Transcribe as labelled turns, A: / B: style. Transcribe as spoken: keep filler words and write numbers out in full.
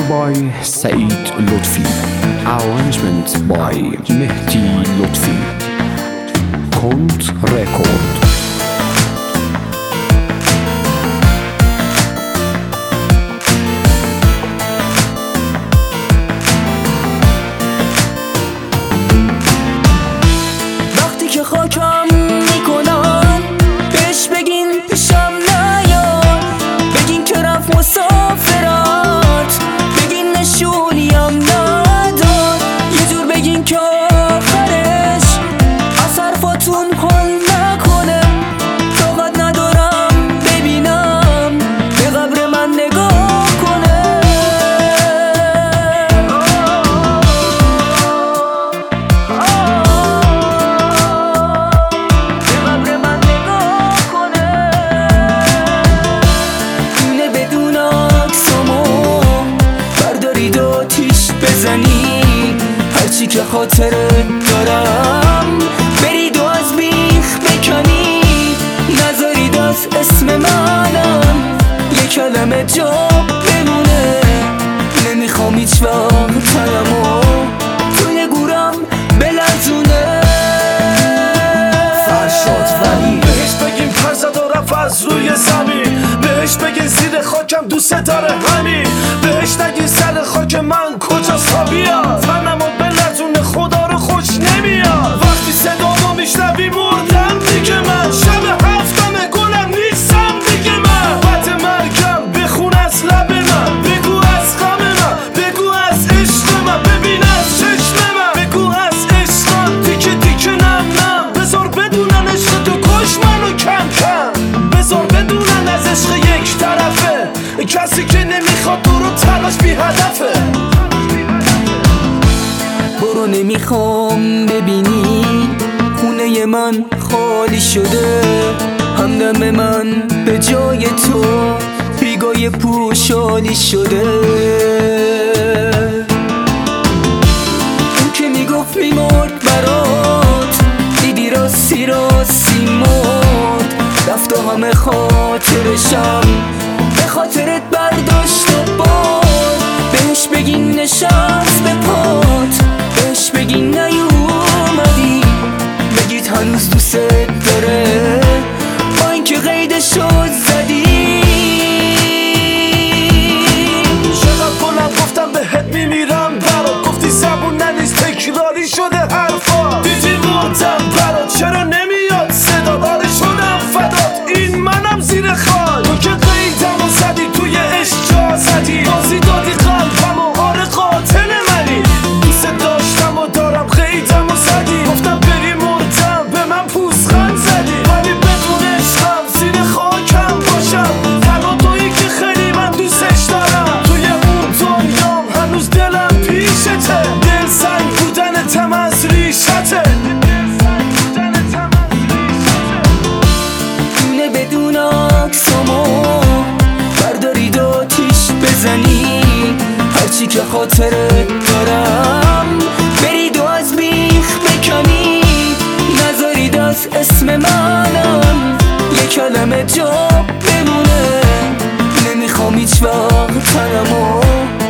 A: by Saeed Lutfi. Arrangement by Mehdi Lutfi. Cont Record.
B: وقتی که خاکم میکنم بهش بگین پیشم نیاد، بگین که رفت مسافرات، بگین نشونیم نداد، یه جور بگین که آخرش از حرفاتون حال نکنه. طاقت ندارم ببینم به قبر من نگاه کنه. هرچی که خاطرت دارم برید و از بیخ بکنید، نذارید از اسم منم یه کلمه جا بمونه. نمیخوام هیچ وقت تنمو توی گورم بلرزونه. فرشاد ولی
C: بهش بگیم پر زد و رفت از روی زمین، بهش بگین زیر خاکم دوست داره همین، بهش نگین سر خاک من کجاست تا بیاد، تنمو بلرزونه خدا رو خوش نمیاد. وقتی صدامو میشنوی مردم دیگه من، شب هفتم گلم نیستم دیگه من، بد مرگم بخون از لب من، بگو از غم من، بگو از عشق من، ببین از چشم من، بگو از عشقم دیگه دیگه نم نم. بذار بدونن عشق تو کش منو کم کم، بذار بدونن از عشق یک طرفه، کسی که نمیخواد برو تلاش بی هدفه.
B: برو نمیخوام ببینی خونه من خالی شده، همدم من به جای تو بیگای پوشالی شده. اون که میگفت میمرد برات دیدی راستی راستی مرد، رفت و همه خاطرشم به خاطرت برداشت و باد. بهش بگین نشست به پات، بهش بگین نیومدی، بگید هنوز دوست داره با اینکه قیدشو زدی.
C: چقدر بلند گفتم بهت میمیرم برات، گفتی زبون ننیست تکراری شده حرفا، دیدی مردم برات چرا نمیاد صدا، داره شدم فدات این منم زیر خال. تو که قیدمو زدی توی عشق جا زدی، بازی دادی قلبمو آره قاتل منی، دوست داشتم و دارم قیدمو زدی، گفتم بری مردم به من پوزخند زدی، ولی بدون عشقم زیر خاکم باشم، تنها تویی که خیلی من دوستش دارم. توی اون دنیام هنوز دلم پیشته، دل سنگ بودنتم از ریشته.
B: دونه بدون عکسامو بردارید آتیش بزنید، هرچی که خاطرت دارم برید و از بیخ بکنید، نذارید از اسم منم یه کلمه جا بمونه. نمیخوام هیچ وقت تنمو